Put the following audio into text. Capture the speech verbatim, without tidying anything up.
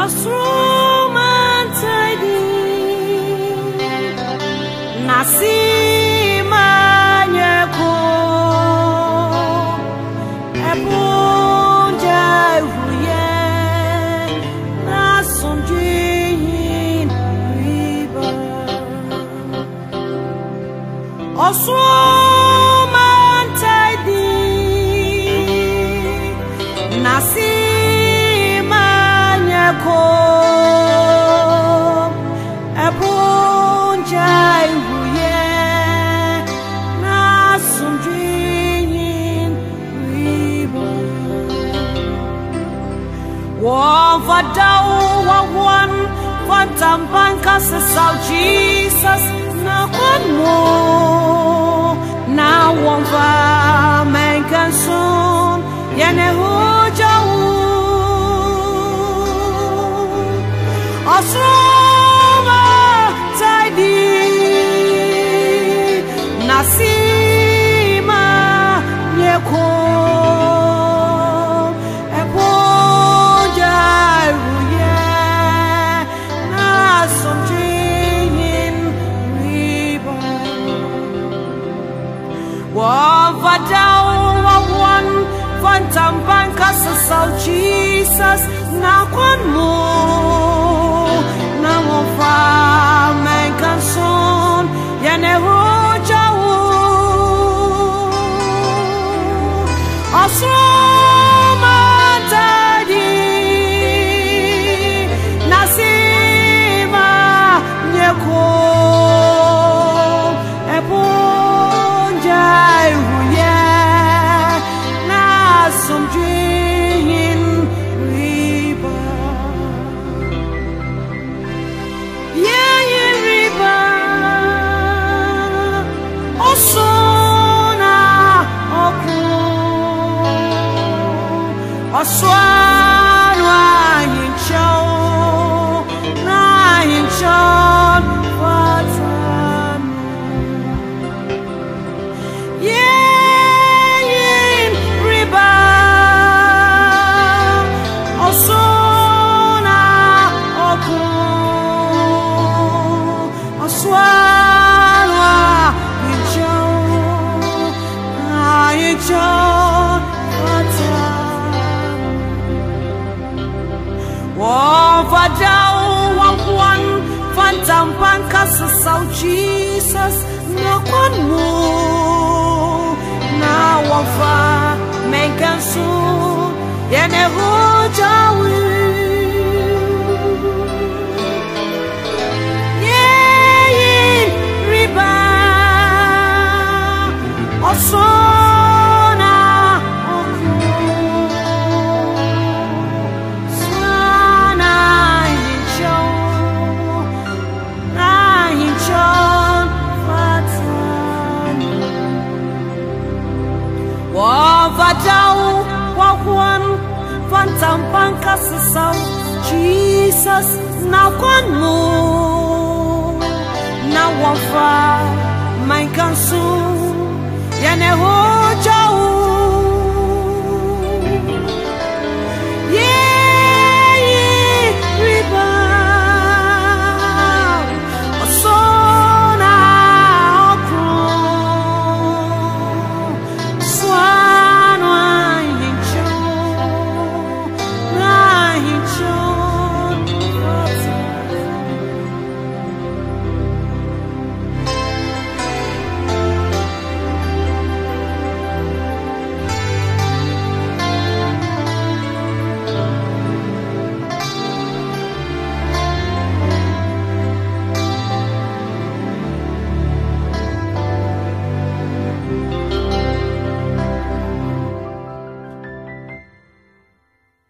Osruman tidy Nasima Nyeko Epunja Huye Nasunjin Riba Osruman tidy Nasima Nyeko Epunja Huye Nasunjin Riba One for down, one for Tampanka, Sal Jesus, now one more. Now one for Mankan soon, Yenehuja. Osroma tidy, Nasima Nyeko. One for down, one for Tampanka, Sal Jesus, now one more. Now one for Mankan soon, Yenehuja. Osroma tidy, Nasima Nyeko. Oswanwa hincho na hincho fatan yin riba osona oku oswanwa hincho na hincho fatan One for down, one one, Phantom Pancas, Sal Jesus, no one more. Now one for Mankan soon, Yenehuja. Yeah, riba, Osona, Oku. One for down, one one, Phantom Pancas, Sal Jesus, now one more. Now one for Mankan soon, Yenehuja.